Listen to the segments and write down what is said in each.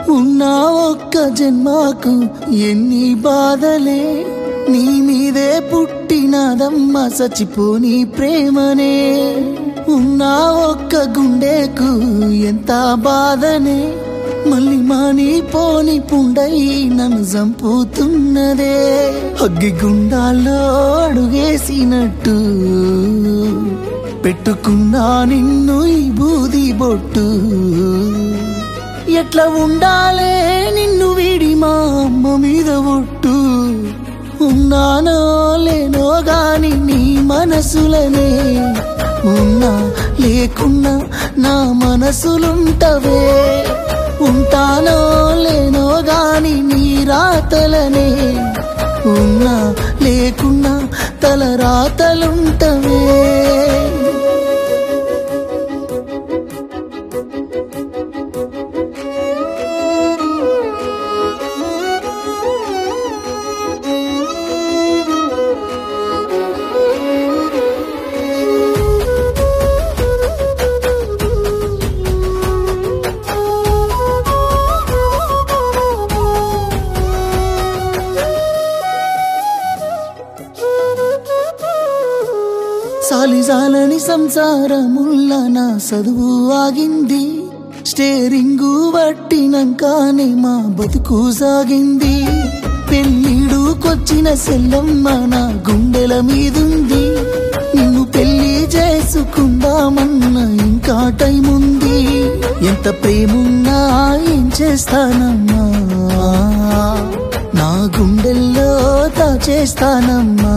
ఉన్నా ఒక్క జన్మకు ఎన్ని బాధలే, నీ మీదే పుట్టినదమ్మ సచిపోని ప్రేమనే. ఉన్నా ఒక్క గుండెకు ఎంత బాధనే, మళ్ళీ మాని పోని పుండై నన్ను చంపుతున్నదే. అగ్గి గుండాల్లో అడుగేసినట్టు పెట్టుకున్నా నిన్ను ఈ బూది బొట్టు. ఎట్లా ఉండాలే నిన్ను వీడి మా అమ్మ మీద ఒట్టు. ఉన్నానో లేనో గాని నీ మనసులనే, ఉన్నా లేకున్నా నా మనసులుంటవే. ఉంటానో లేనో గాని నీ రాతలనే, ఉన్నా లేకున్నా తల రాతలుంటవే. సాలిజాలని సంసారముల్ల నా చదువు ఆగింది, స్టేరింగు పట్టినంకానే మా బతుకు సాగింది. పెళ్ళిడుకొచ్చిన సెల్లమ్మ నా గుండెల మీదుంది, నిన్ను పెళ్లి చేసుకుందామన్న ఇంకా టైం ఉంది. ఎంత ప్రేమున్నా ఏం చేస్తానమ్మా, నా గుండెల్లో దాచేస్తానమ్మా.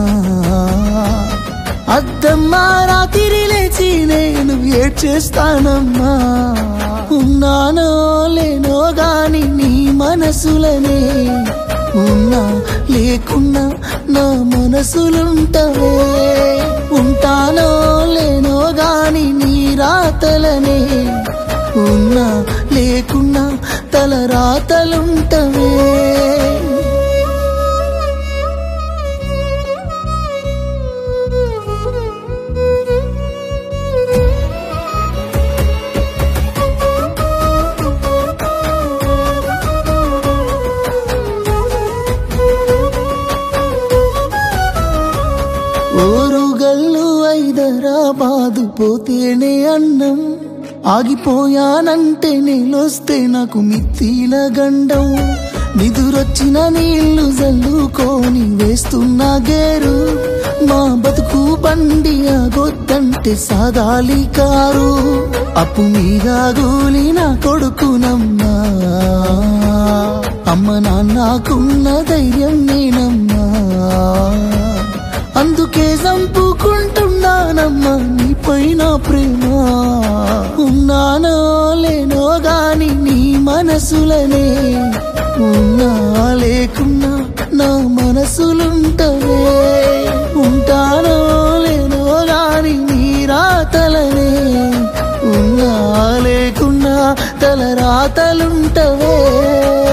అద్దమ్మా రాత్రి లేచి నేను ఏడ్చేస్తానమ్మా. ఉన్నానో లేనో గాని నీ మనసులనే, ఉన్నా లేకున్నా నా మనసులుంటవే. ఉంటానో లేనో గాని నీ రాతలనే, ఉన్నా లేకున్నా తల రాతలుంటవే. ఓరుగల్లు హైదరాబాదు పోతేనే అన్నం, ఆగిపోయానంటే నీళ్ళొస్తే నాకు మిత్తిల గండం. నిదురొచ్చిన నీళ్లు జల్లుకొని వేస్తున్న గేరు, మా బతుకు బండి ఆగొద్దంటే సాగాలి కారు. అప్పు మీద గూలిన కొడుకునమ్మా, అమ్మ నాన్నకున్న ధైర్యం నేనమ్మా. అందుకే చంపుకుంటున్నానమ్మా నీ పైన ప్రేమ. ఉన్నానో లేనో గాని నీ మనసులనే, ఉన్నా లేకున్నా నా మనసులుంటవే. ఉంటానో లేనో గాని నీ రాతలనే, ఉన్నా లేకున్నా తల రాతలుంటవే.